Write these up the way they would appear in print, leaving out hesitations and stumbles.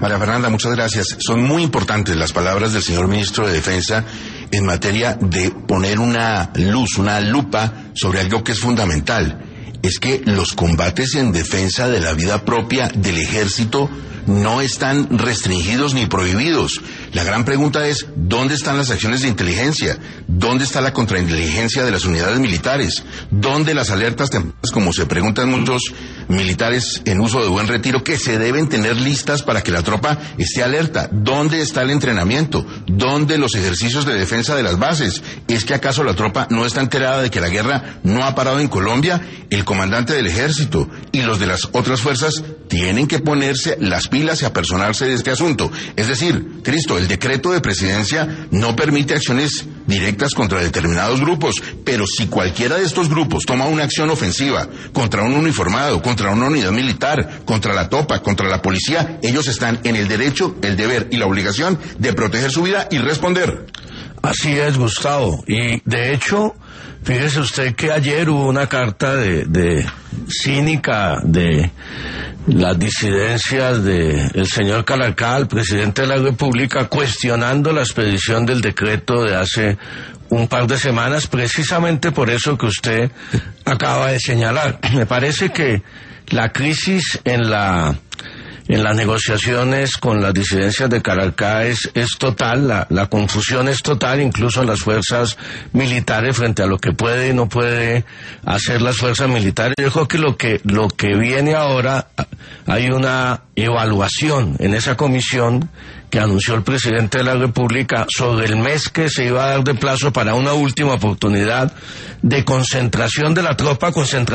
María Fernanda, muchas gracias. Son muy importantes las palabras del señor ministro de Defensa en materia de poner una luz, una lupa sobre algo que es fundamental. Es que los combates en defensa de la vida propia del ejército no están restringidos ni prohibidos. La gran pregunta es, ¿dónde están las acciones de inteligencia? ¿Dónde está la contrainteligencia de las unidades militares? ¿Dónde las alertas tempranas, como se preguntan muchos militares en uso de buen retiro, que se deben tener listas para que la tropa esté alerta? ¿Dónde está el entrenamiento? ¿Dónde los ejercicios de defensa de las bases? ¿Es que acaso la tropa no está enterada de que la guerra no ha parado en Colombia? El comandante del ejército y los de las otras fuerzas tienen que ponerse las pilas y apersonarse de este asunto. Es decir, Cristo, el decreto de presidencia no permite acciones directas contra determinados grupos, pero si cualquiera de estos grupos toma una acción ofensiva contra un uniformado, contra una unidad militar, contra la tropa, contra la policía, ellos están en el derecho, el deber y la obligación de proteger su vida y responder. Así es, Gustavo. Y de hecho, fíjese usted que ayer hubo una carta de cínica de las disidencias del señor Calarcá, el presidente de la República, cuestionando la expedición del decreto de hace un par de semanas, precisamente por eso que usted acaba de señalar. Me parece que la crisis en las negociaciones con las disidencias de Calarcá es total, la confusión es total, incluso en las fuerzas militares frente a lo que puede y no puede hacer las fuerzas militares. Yo creo que lo que viene ahora, hay una evaluación en esa comisión que anunció el presidente de la República sobre el mes que se iba a dar de plazo para una última oportunidad de concentración de la tropa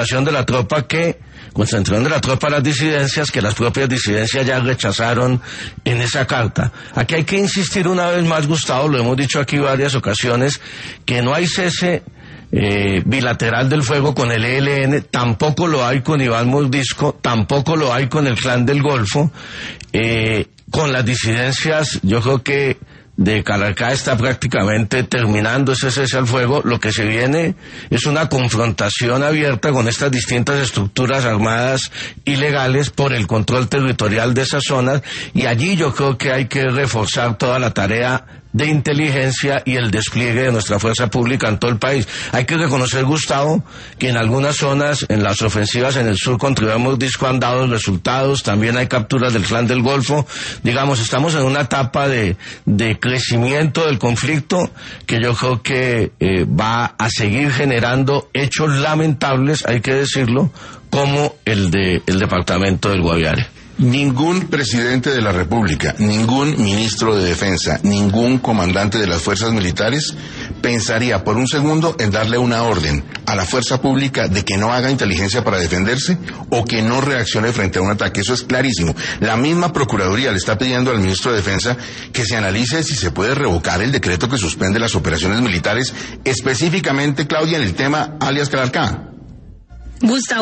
a las disidencias, que las propias disidencias ya rechazaron en esa carta. Aquí hay que insistir una vez más, Gustavo, lo hemos dicho aquí varias ocasiones, que no hay cese bilateral del fuego con el ELN, tampoco lo hay con Iván Mordisco, tampoco lo hay con el Clan del Golfo. Con las disidencias, yo creo que de Calarcá está prácticamente terminando ese cese al fuego. Lo que se viene es una confrontación abierta con estas distintas estructuras armadas ilegales por el control territorial de esas zonas, y allí yo creo que hay que reforzar toda la tarea de inteligencia y el despliegue de nuestra fuerza pública en todo el país. Hay que reconocer, Gustavo, que en algunas zonas, en las ofensivas en el sur contra Iván Mordisco han dado resultados, también hay capturas del Clan del Golfo. Digamos, estamos en una etapa de crecimiento del conflicto que yo creo que va a seguir generando hechos lamentables, hay que decirlo, como el del departamento del Guaviare. Ningún presidente de la República, ningún ministro de Defensa, ningún comandante de las fuerzas militares pensaría por un segundo en darle una orden a la fuerza pública de que no haga inteligencia para defenderse o que no reaccione frente a un ataque. Eso es clarísimo. La misma Procuraduría le está pidiendo al ministro de Defensa que se analice si se puede revocar el decreto que suspende las operaciones militares, específicamente, Claudia, en el tema alias Calarcá. Gustavo.